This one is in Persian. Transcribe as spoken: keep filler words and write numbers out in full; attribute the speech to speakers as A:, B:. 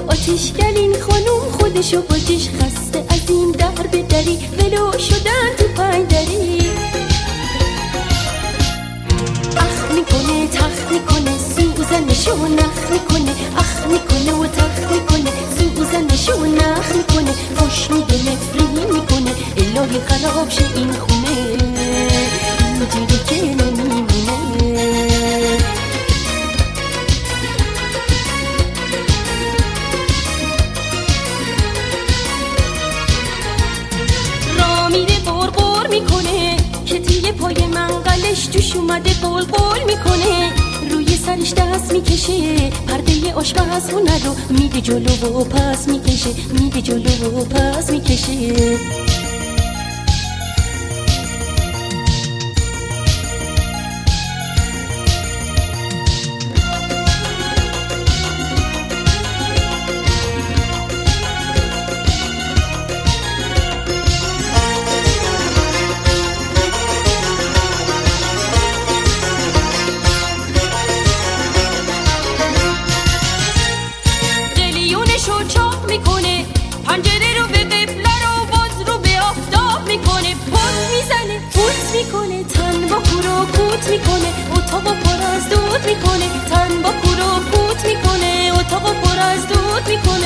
A: آتشگر این خانوم خودشو باجش خسته از این در به دری ولو شدن تو پنجری. اخ میکنه تخ میکنه سوزنشو نخ میکنه، اخ میکنه و تخ میکنه سوزنشو نخ میکنه، خوش میده نفری میکنه الهی خراب شه این خونه اینجوری که نمیمونه. را میره قرقر میکنه که توی پای منقلش جوش اومده قل قل میکنه، روی سرش دست میکشه پرده آشپزخونه رو میده جلو و پس میکشه، میده جلو و پس میکشه. میکنه پنجره رو به قبله رو باز رو به آفتاب میکنه، پوت میزنه پوت میکنه تن با کورو پوت میکنه، اتاقو پر از دود میکنه تن با کورو پوت میکنه، اتاقو پر از دود میکنه.